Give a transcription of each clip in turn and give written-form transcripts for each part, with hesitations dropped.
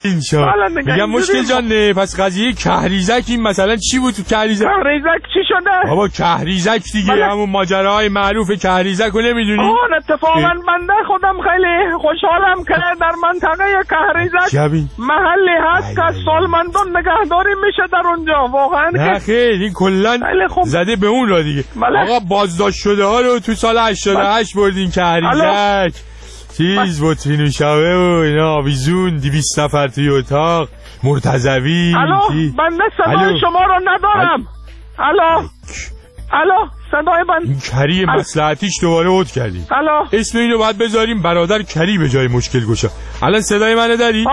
اینجا میگم مشکل جان نه. پس قضیه کهریزک این مثلا چی بود تو کهریزک؟ کهریزک چی شده؟ بابا کهریزک دیگه همون ماجراهای معروف کهریزک رو نمیدونی؟ آن اتفاقا بنده خودم خیلی خوشحالم که در منطقه کهریزک محلی هست که سالمندان نگهداری میشه در اونجا. واقعا نه خیلی این کلن زده به اون را دیگه. آقا بازداشت شده ها رو تو سال 88 بردین کهریزک. چیز بطرین و شبه و اینا آویزون 200 نفر توی اتاق مرتضوی. الو بنده صدای شما رو ندارم. الو صدای بنده. این کری مصلحتیش دوباره عود کردیم. اسم اینو باید بذاریم برادر کری به جای مشکل گشا. الان صدای منو داری؟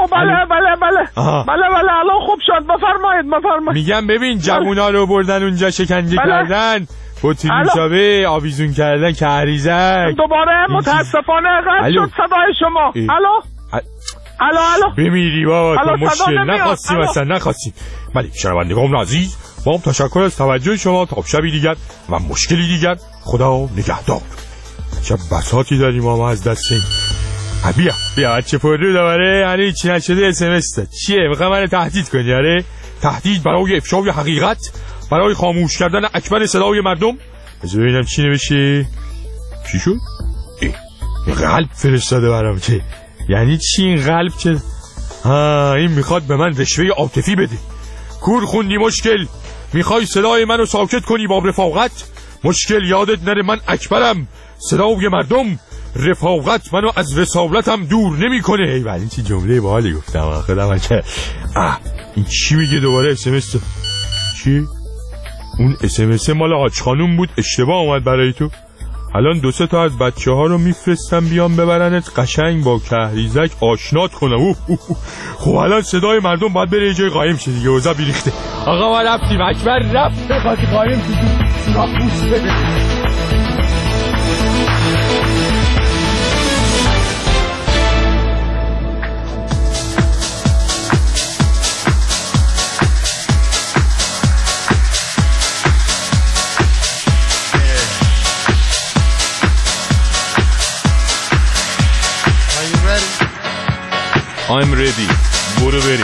بله الان خوب شد. بفرمایید. میگم ببین جوونا رو بردن اونجا شکنجه کردن، بطرین شبه آویزون کردن کهریزک. دوباره متاسفانه قطع شد صدای شما. الو بمیری بابا تو مشکل نخواستیم. بله شنوندگان عزیز با تشکر از توجه شما. تا شبی دیگر و مشکلی دیگر خدا نگهدار. چه بساطی داریم ما از دست این. بیا بچه پررو دوباره هنوز چی نشده اسمس داد. چیه میخوای منو تهدید کنی؟ آره تهدید برای افشای حقیقت، برای خاموش کردن اکبر صدای مردم. بذار ببینم چی نوشته. چی شد؟ این قلب فرستاده برام که یعنی چی این قلب که این میخواد به من رشوه عاطفی بده. کور خوندی مشکل؟ میخوای صدای منو ساکت کنی با رفاقت؟ مشکل یادت نره من اکبرم، صدای مردم. رفاقت منو از رسالتم دور نمیکنه. ای ولی چی جمله باحالی گفتم خودم. که این چی میگه دوباره اسمس؟ چی؟ اون اسمس مال حاج خانوم بود اشتباه اومد برای تو. الان 2-3 تا از بچه ها رو میفرستم بیان ببرنت قشنگ با کهریزک آشنات کنم. خب الان صدای مردم باید بره یه جای قایم شه دیگه. اوضاع بیریخته. آقا ما رفتیم اکبر رفت بخواد قایم شدیم سراغ پوست بده. I'm ready. برو بریم.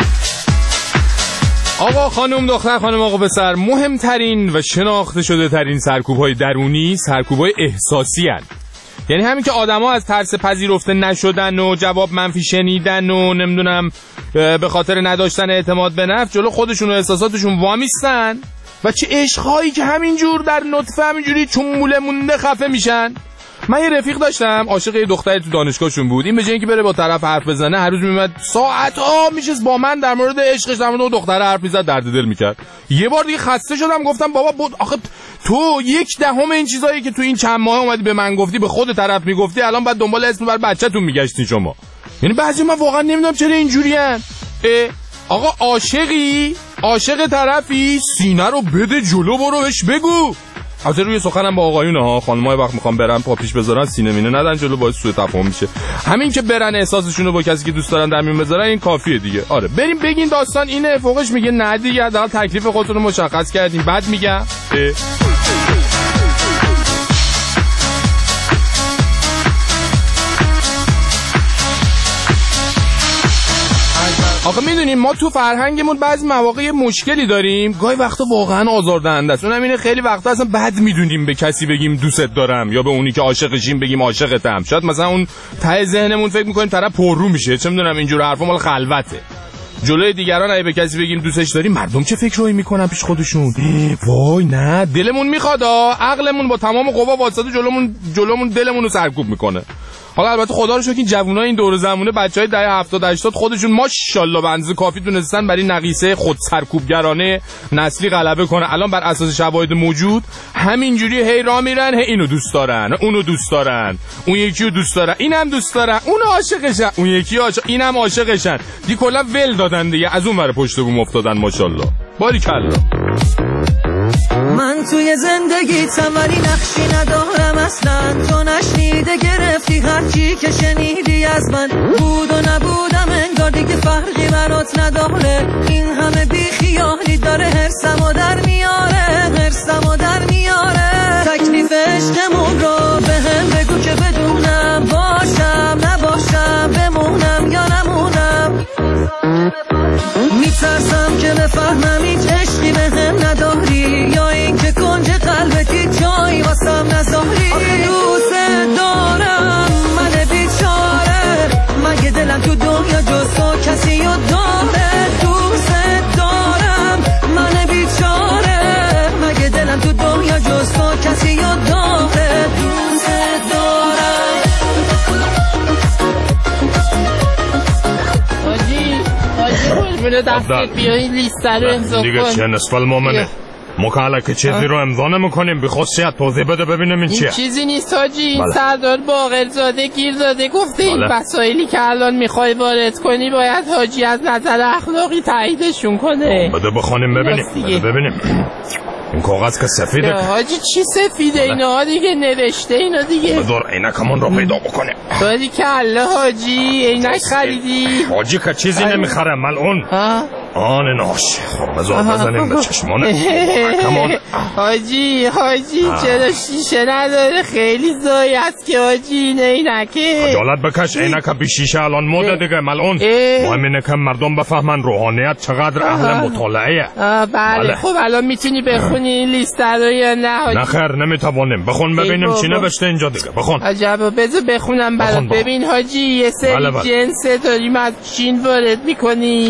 آقا خانم دختر خانم آقا پسر، مهمترین و شناخته شده ترین سرکوب‌های درونی سرکوب‌های احساسی هستند. یعنی همین که آدما از ترس پذیرفته نشدن و جواب منفی شنیدن و نمیدونم به خاطر نداشتن اعتماد به نفس جلو خودشون و احساساتشون وامیستن و چه عشق‌هایی که همینجور در نطفه همینجوری چون موله مونده خفه میشن. من یه رفیق داشتم عاشق یه دختری تو دانشگاهشون بود. این به جای اینکه بره با طرف حرف بزنه هر روز میومد ساعت‌ها میشست با من در مورد عشقش در مورد اون دختر حرف میزد، درد دل میکرد. یه بار دیگه خسته شدم گفتم بابا آخه تو 1/10 این چیزایی که تو این چند ماه اومدی به من گفتی به خود طرف میگفتی، الان بعد دنبال اسم بر بچه‌تون میگشتین شما. یعنی بعضی من واقعا نمیدونم چرا اینجوریان. آقا عاشق طرفی سینه رو بده جلو، برو بهش بگو. البته روی سخنم با آقایونه ها، خانم‌ها وقت میخوام برن پا پیش بذارن سینه مینه ندن جلو، باعث سوء تفاهم میشه. همین که برن احساسشون رو با کسی که دوست دارن در میون بذارن این کافیه دیگه. آره بریم بگین داستان اینه. فوقش میگه نه دیگه حداقل تکلیف خودتون رو مشخص کردین. بعد میگم آخه میدونیم ما تو فرهنگمون بعضی مواقع مشکلی داریم، گاهی وقتا واقعا آزاردهنده است. اونم اینه خیلی وقتا اصلا بد میدونیم به کسی بگیم دوست دارم یا به اونی که عاشقشیم بگیم عاشقتم. شاید مثلا اون ته ذهنمون فکر میکنیم طرف پررو میشه، چه میدونم اینجور حرفا مال خلوته. جلوی دیگران اگه به کسی بگیم دوستش داریم مردم چه فکرایی میکنن پیش خودشون؟ وای نه دلمون میخواد، عقلمون با تمام قوا واسطه جلومون دلمون رو سرکوب میکنه. حالا البته خدا رو شکر این جوونای این دور زمونه بچهای دهه 70 80 خودشون ماشاءالله به اندازه کافی تونستن برای نقیصه خود سرکوبگرانه نسلی غلبه کنه. الان بر اساس شواهد موجود همینجوری هی راه میرن، هی اینو دوست دارن، اونو دوست دارن، اون یکی رو دوست دارن، اینم دوست دارن، اون عاشقشن، اون یکی اینم عاشقشن. دی کلا ول دادن دیگه، از اون ور پشت بوم افتادن ماشاءالله. باریکلا. من توی زندگیتم ولی نقشی ندارم اصلا، تو نشنیده گرفتی هرچی که شنیدی از من. بود و نبودم انگار دیگه فرقی برات نداره، این همه بیخیالی داره حرسمو در میاره. تکلیف عشقمون رو به هم بگو که بدونم، باشم نباشم، بمونم یا نمونم. میترسم که بفهمم هیچ عشقی به هم نداری، یا این که کنج قلبتی جایی واسم نذاری. دوست دارم من بیچاره، مگه دلم تو دنیا جز تو کسی رو داره. دوست دارم من بیچاره، مگه دلم تو دنیا جز تو کسی رو داره. دوست دارم. حاجی دستت بیا این لیسته رو امضا کن دیگه چه نصف المومنه مکاله که چیزی رو امضا نمی‌کنیم بی خصوصیت توضیح بده ببینیم این چیه. چیزی نیست حاجی. این سردار باقرزاده گیر داده گفته این مسائلی که الان میخوای وارد کنی باید حاجی از نظر اخلاقی تاییدشون کنه. بده بخونیم ببینیم. این کاغذ که سفیده حاجی. چی سفیده؟ اینا دیگه نوشته اینا دیگه. بذار عینکمون رو پیدا بکنیم. باری که الله حاجی عینک خریدی؟ حاجی که چیزی نمیخره ملعون. آن ناش. خب بذار بزنیم به چشمانه. حاجی چرا شیشه نداره؟ خیلی زایی است که حاجی این عینکه. خجالت بکش، عینک بی شیشه الان مده دیگه ملعون. مهم اینه که مردم بفهمن روحانیت چقدر اهل مطالعه. بله خب الان میتونی بخونی این لیست رو یا نه حاجی؟ نه خیر نمیتوانیم. بخون ببینیم چی نوشته اینجا دیگه. بخون. عجب. بذار بخونم برات. ببین حاجی یه سری جنس داریم از چین وارد میکنی.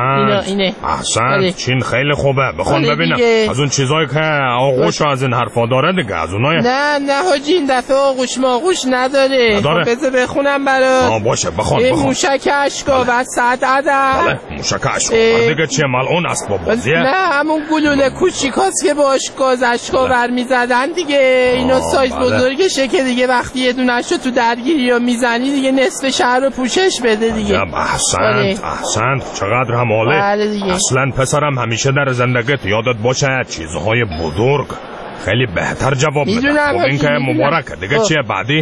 احسن چین خیلی خوبه. بخون ببینم از اون چیزایی که آغوش از این حرفا داره دیگه. از اونای نه حاجی این دفعه آغوش نداره. خب بذار بخونم برات. باشه بخون. موشک اشکا و صد عدد. بله موشک اشکا دیگه چیه ملعون اسباب بازیه؟ نه همون گلوله کوچیکاست که باش گاز اشکا برمیزدن دیگه. اینا سایز بزرگشه که دیگه وقتی یه دونه‌شو تو درگیری رو میزنی دیگه نصف شهر رو پوشش بده دیگه. احسن چقدر هم عالی. اصلا پسرم همیشه در زندگیت یادت باشه چیزهای بزرگ خیلی بهتر جواب میده. خب این که مبارکه دیگه. چیه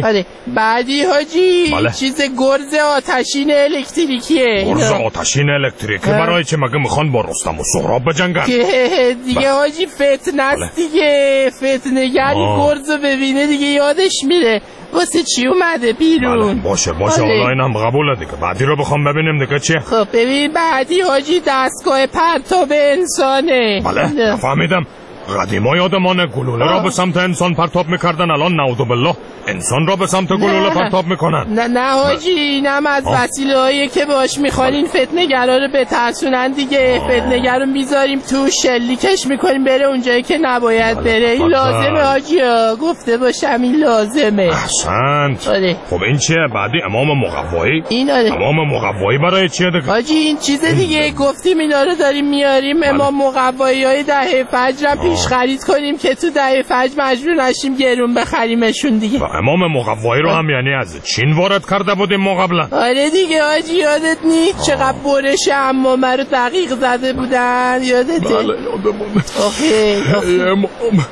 بعدی حاجی؟ چیز گرز آتشین الکتریکیه. گرز آتشین الکتریکی برای چه؟ مگه میخوان با رستم و سهراب بجنگن؟ دیگه حاجی فتنه است دیگه. فتنه‌گری گرزو ببینه دیگه یادش میره واسه چی اومده بیرون. باشه حالا اینم قبوله دیگه. بعدی رو بخوام ببینیم دیگه چیه. خب ببین بعدی حاجی دستگاه پرتاب انسانه. بله فهمیدم. قدیما یادمانه گلوله را به سمت انسان پرتاب میکردن، الان نعوذ بالله انسان را به سمت گلوله پرتاب میکنن. نه حاجی اینم از وسیله‌هایی که باش میخوان این فتنه‌گرا رو بترسونن دیگه. فتنه‌گر رو میذاریم تو شلیکش میکنیم بره اونجایی که نباید بره. این لازمه حاجی گفته باشم این لازمه. احسنت. خب این چیه بعدی؟ امام مقوایی. امام مقوایی برای چیه دیگه؟ حاجی این چیز دیگه گفتیم اینا رو داریم میاریم. امام مقوایی‌های دهه فجر پیش خرید کنیم که تو دهه فجر مجبور نشیم گرون بخریمشون دیگه. امام مقوایی رو هم یعنی از چین وارد کرده بودیم ما قبلا؟ آره دیگه حاجی یادت نیست چقدر برش امامه رو دقیق زده بودن؟ یادته؟ بله یادمونه. ای امام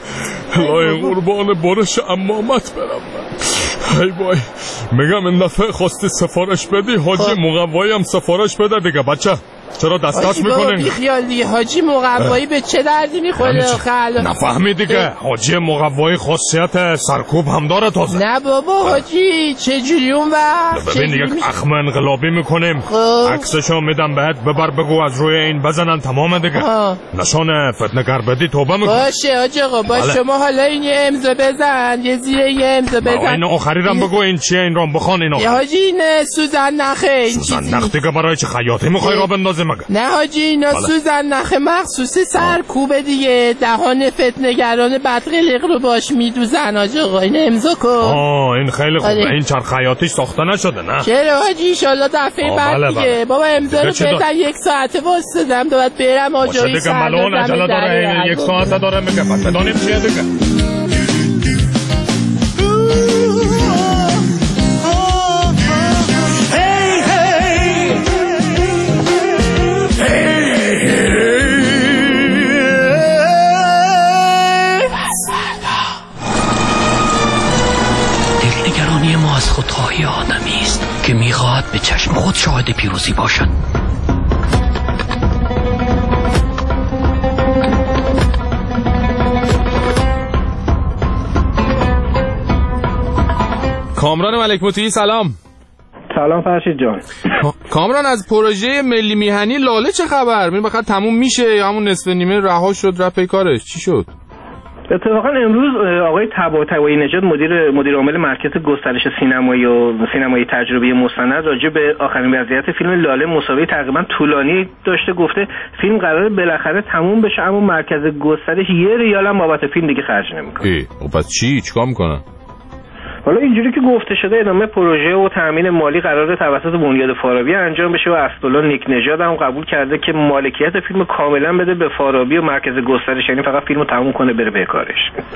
الهی قربان برش امامت برم من. ای وای میگم این دفعه خواستی سفارش بدی حاجی مقوایی هم سفارش بده دیگه. بچه چرا دستاش میکنه؟ بیخیال دیگه حاجی مقوایی به چه دردی میخوره آخه؟ نفهمی دیگه حاجی مقوایی خاصیت سرکوب هم داره تازه. نه بابا حاجی چجوری اون وقت؟ ببین یک اخم انقلابی میکنیم عکسشو میدم بهت ببر بگو از روی این بزنن تمام دیگه. نشان فتنه‌گر بدی توبه میکنی. باشه حاجی آقا باشه. شما حالا این یه امضا بزن یه زیر یه امضا بزن. این آخری رو بگو این چیه این رو بخوان اینو. حاجی این سوزن نخه. سوزن نخ دیگه برای چه خیاطی میخوای را بندازی مگه؟ نه حاجی اینا سوزن نخ مخصوص سرکوبه دیگه. دهان فتنه‌گران بدقلق رو باش میدوزن حاجی آقا. این امضا کن. این خیلی خوبه. این چرخ خیاطیش ساخته نشده نه؟ چرا حاجی ان شاءالله دفعه بعد دیگه. بابا امضا رو بزن 1 ساعت واسطم باید برم آجوری دیگه ملون عجله داره 1 ساعت داره میگه بعد بدونیم چیه دیگه. دلنگرانی ما از خودخواهی آدمی است که میخواهد به چشم خود شاهد پیروزی باشد. کامران ملک مطیعی سلام. سلام فرشید جان. کامران از پروژه ملی میهنی لاله چه خبر؟ ببین بخاطر تموم میشه یا همون نصف نیمه رها شد رفت پی کارش؟ چی شد؟ اتفاقا امروز آقای طباطبایی نژاد مدیر عامل مرکز گسترش سینمایی تجربی مستند راجع به آخرین وضعیت فیلم لاله مسابقه تقریبا طولانی داشته، گفته فیلم قراره بالاخره تموم بشه اما مرکز گسترش 1 ریال هم بابت فیلم دیگه خرج نمیکنه. پس چیکار میکنن؟ حالا اینجوری که گفته شده ادامه پروژه و تامین مالی قراره توسط بنیاد فارابی انجام بشه و اسدالله نیک نژاد هم قبول کرده که مالکیت فیلم کاملا بده به فارابی و مرکز گسترش، یعنی فقط فیلمو تموم کنه بره به کارش.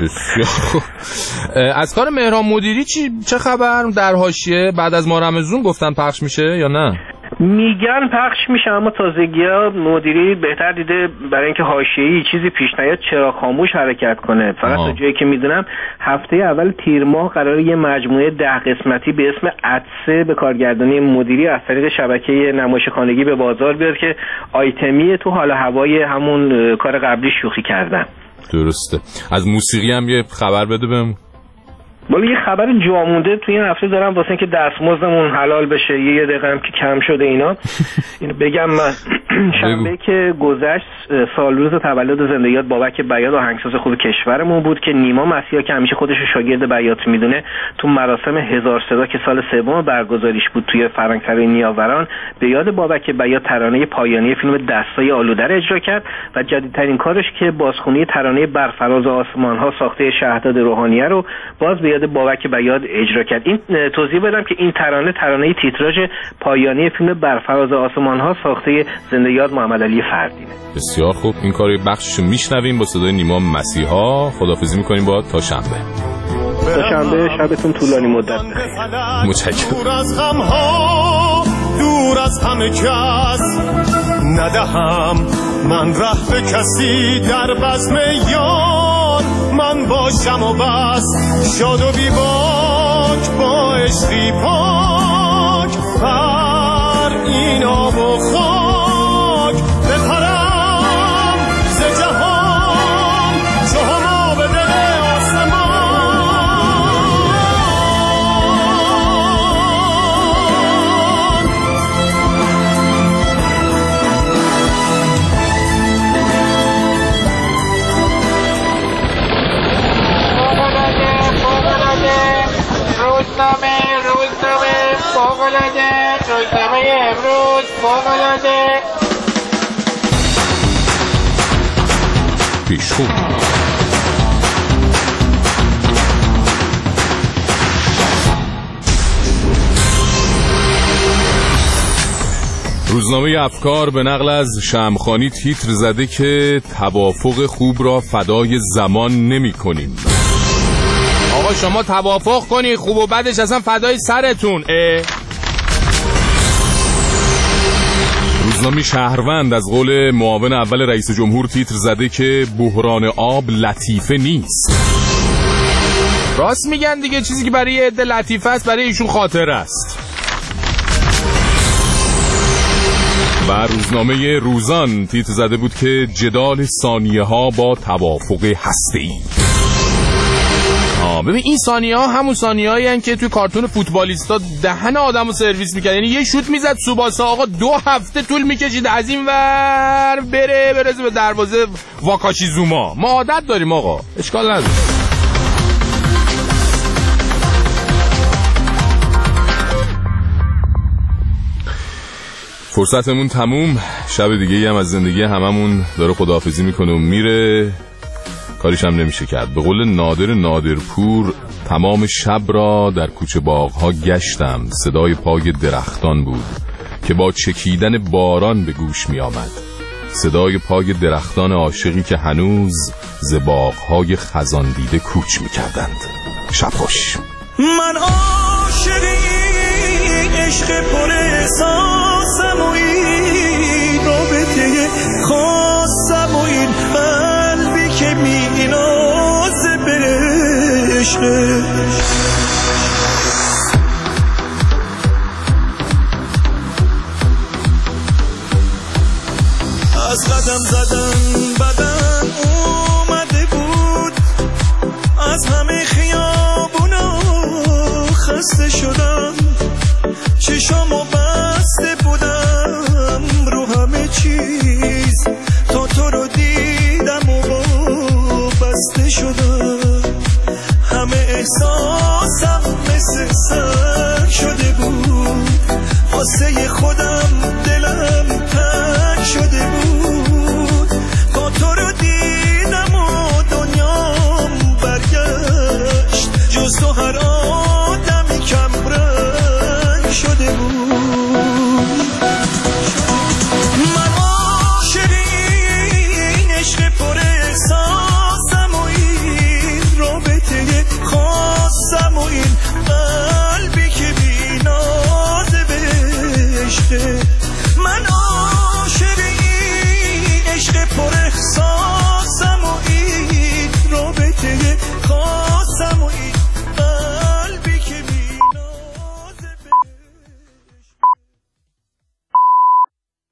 از کار مهران مدیری چه خبر؟ در حاشیه بعد از ماه رمضان گفتن پخش میشه یا نه؟ میگن پخش میشه اما تازگی‌ها مدیری بهتر دیده برای اینکه حاشیه‌ای چیزی پیش نیاد چرا خاموش حرکت کنه. فقط تا جایی که میدونم هفته اول تیر ماه قراره یه مجموعه 10 قسمتی به اسم عطسه به کارگردانی مدیری از طریق شبکه نمایشخانگی به بازار بیاد که آیتمی تو حال هوای همون کار قبلی شوخی کردن. درسته. از موسیقی هم یه خبر بده بهم. ولی یه خبر جامونده توی این هفته دارم واسه اینکه دستمزدمون حلال بشه، یه دقیقه هم که کم شده اینو بگم. من شنبه که گذشت سال روز تولد زنده یاد بابک بیات آهنگساز خوب کشورمون بود که نیما مسیحا که همیشه خودش رو شاگرد بیات میدونه تو مراسم هزار صدا که سال سوم برگزاریش بود توی فرنگسرای نیاوران به یاد بابک بیات ترانه پایانی فیلم دستای آلوده رو اجرا کرد و جدیدترین کارش که بازخوانی ترانه برفراز آسمان‌ها ساخته شهرداد روحانیه رو باز به یاد بابک بیات اجرا کرد. این توضیح بدم که این ترانه تیتراژ پایانی فیلم برفراز آسمان‌ها ساخته زنده یاد محمد علی فردینه. بسیار خوب، این کاری بخشش میشنویم با صدای نیما مسیحا. خداحافظی میکنیم با تا شنبه. شبتون طولانی مدت. متشکرم. دور از غم‌ها، دور از همه کس ندهم من ره به کسی در بزم یار، من باشم و بس شاد و بی باک با عشقی پاک بر این آب و خاک بپرم ز جهان چو هما به دل آسمان. روزنامه امروز فوق‌العاده پیشخوب. روزنامه افکار به نقل از شمخانی تیتر زده که توافق خوب را فدای زمان نمی کنیم. آقا شما توافق کنی خوب و بدش اصلا فدای سرتون. روزنامه شهروند از قول معاون اول رئیس جمهور تیتر زده که بحران آب لطیفه نیست. راست میگن دیگه، چیزی که برای عده لطیفه است برای ایشون خاطر است. و روزنامه روزان تیتر زده بود که جدال ثانیه ها با توافق هسته‌ای. ببین این ثانیه ها همون ثانیه هایی هن که توی کارتون فوتبالیستا دهن آدم رو سرویس میکرد، یعنی یه شوت میزد سوباسا آقا 2 هفته طول میکشید از این ور برزه به دروازه واکاشی زوما. ما عادت داریم آقا، اشکال نداره. فرصتمون تموم، شب دیگه هم از زندگی هممون داره خداحافظی میکنه و میره، کاریش هم نمیشه کرد. به قول نادرپور تمام شب را در کوچه باغ‌ها گشتم، صدای پای درختان بود که با چکیدن باران به گوش می آمد، صدای پای درختان عاشقی که هنوز ز باغ‌های خزان دیده کوچ می کردند. شب خوش. من عاشقی عشق پر احساسم و این رابطه خاصم و این قلبی که می نازه به عشقش. از قدم زدن بدن اومده بود، از همه خیابونا خسته شدم، چشامو بسته بودم